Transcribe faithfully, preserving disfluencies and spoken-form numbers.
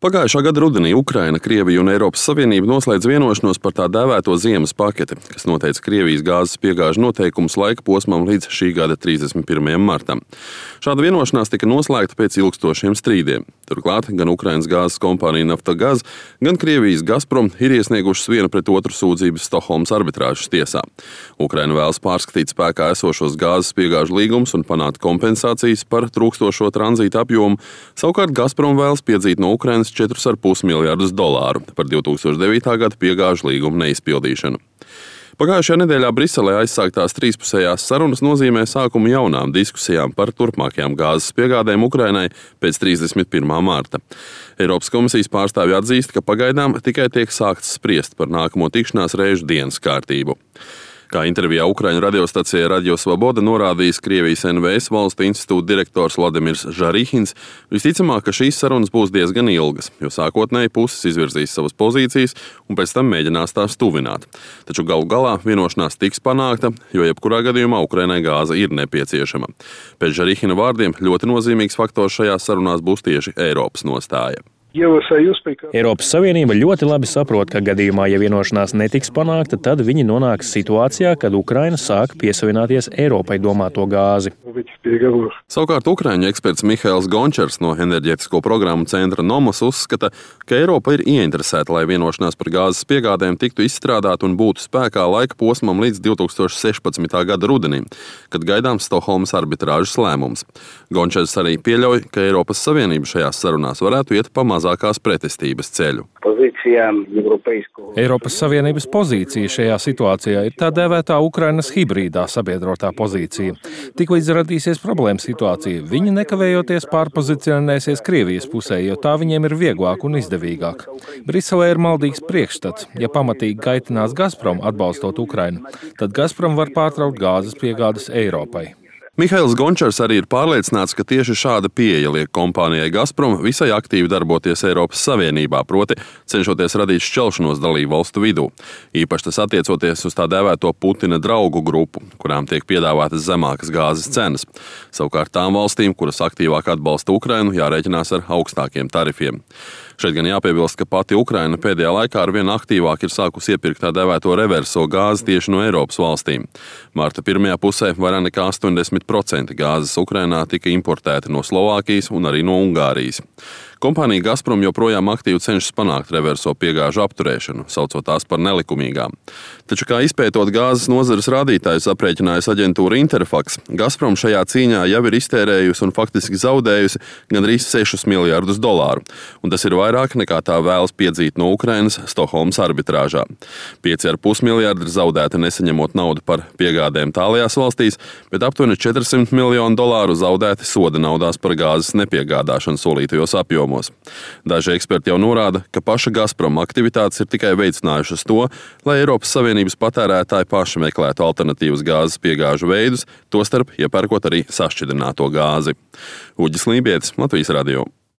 Pagājušā gada rudenī Ukraina, Krievija un Eiropas Savienība noslēdz vienošanos par tā dēvēto ziemas paketi, kas noteica Krievijas gāzes piegāžu noteikumus laika posmam līdz šī gada trīsdesmit pirmajam martam. Šāda vienošanās tika noslēgta pēc ilgstošiem strīdiem. Turklāt gan Ukrainas gāzes kompānija Naftagaz, gan Krievijas Gazprom ir iesniegušas viena pret otru sūdzības Stokholmas arbitrāžas tiesā. Ukraina vēlas pārskatīt spēkā esošos gāzes piegāžu līgumus un panākt kompensācijas par trūkstošo tranzīta apjomu. Savukārt Gazprom vēlas piedzīt no Ukrainas četri komats pieci miljardus dolāru par divs tūkstoš devītā gada piegāžu līgumu neizpildīšanu. Pagājušajā nedēļā Briselē aizsāktās trīspusējās sarunas nozīmē sākumu jaunām diskusijām par turpmākajām gāzes piegādēm Ukrainai pēc trīsdesmit pirmā marta. Eiropas komisijas pārstāvji atzīst, ka pagaidām tikai tiek sākts spriest par nākamo tikšanās reižu dienas kārtību. Kā intervijā Ukraiņu radiostacijai Radio Svoboda norādījis Krievijas N V S valstu institūta direktors Vladimirs Žarihins, visticamāk, ka šīs sarunas būs diezgan ilgas, jo sākotnēji puses izvirzīs savas pozīcijas un pēc tam mēģinās tās tuvināt. Taču galu galā vienošanās tiks panākta, jo jebkurā gadījumā Ukrainai gāze ir nepieciešama. Pēc Žarihina vārdiem ļoti nozīmīgs faktors šajās sarunās būs tieši Eiropas nostāja. Eiropas Savienība ļoti labi saprot, ka gadījumā, ja vienošanās netiks panākta, tad viņi nonāks situācijā, kad Ukraina sāk piesavināties Eiropai domāto gāzi. Savukārt Ukraiņu eksperts Mihails Gončers no enerģētisko programmu centra Nomos uzskata, ka Eiropa ir ieinteresēta, lai vienošanās par gāzes piegādēm tiktu izstrādāta un būtu spēkā laika posmam līdz divs tūkstoš sešpadsmitā gada rudenim, kad gaidāms Stokholmas arbitrāžas lēmums. Gončers arī pieļauj, ka Eiropas Savienība šajās sarunās varētu iet pa mazākās pretestības ceļu. Eiropas Savienības pozīcija šajā situācijā ir tā dēvētā Ukrainas hibrīdā sabiedrotā pozīcija. Tiklīdz radīsies problēma situācija, viņi nekavējoties pārpozicionēsies Krievijas pusē, jo tā viņiem ir vieglāk un izdevīgāk. Briselē ir maldīgs priekšstats. Ja pamatīgi kaitinās Gazprom atbalstot Ukrainu, tad Gazprom var pārtraukt gāzes piegādes Eiropai. Mihails Gončers arī ir pārliecināts, ka tieši šāda pieeja liek kompānijai Gazprom visai aktīvi darboties Eiropas Savienībā, proti cenšoties radīt šķelšanos dalību valstu vidū. Īpaši tas attiecoties uz tā dēvēto Putina draugu grupu, kurām tiek piedāvātas zemākas gāzes cenas. Savukārt tām valstīm, kuras aktīvāk atbalsta Ukrainu, jārēķinās ar augstākiem tarifiem. Šeit gan jāpiebilst, ka pati Ukraina pēdējā laikā arvien aktīvāk ir sākusi iepirkt tā dēvēto reverso gāzi tieši no Eiropas valstīm. Marta pirmajā pusē vairāk nekā astoņdesmit procenti gāzes Ukrainā tika importēti no Slovākijas un arī no Ungārijas. Kompānija Gazprom joprojām aktīvi cenšas panākt reverso piegāžu apturēšanu, saucot tās par nelikumīgām. Taču, kā izpētot gāzes nozares rādītājus, aprēķinājusi aģentūra Interfax, Gazprom šajā cīņā jau ir iztērējusi un faktiski zaudējusi gandrīz sešus miljardus dolāru, un tas ir vairāk nekā tā vēlas piedzīt no Ukrainas Stokholmas arbitrāžā. pieci komats pieci miljardi ir zaudēti nesaņemot naudu par piegādēm tālajās valstīs, bet aptuveni četrsimt miljonu dolāru zaudēti soda naudās par gāzes nepiegādāšanu solītajos apjomos. Daži eksperti jau norāda, ka paša Gazprom aktivitātes ir tikai veicinājušas to, lai Eiropas Savienības patērētāji paši meklētu alternatīvas gāzes piegāžu veidus, tostarp iepērkot arī sašķidrināto gāzi. Uģis Lībietis, Latvijas radio.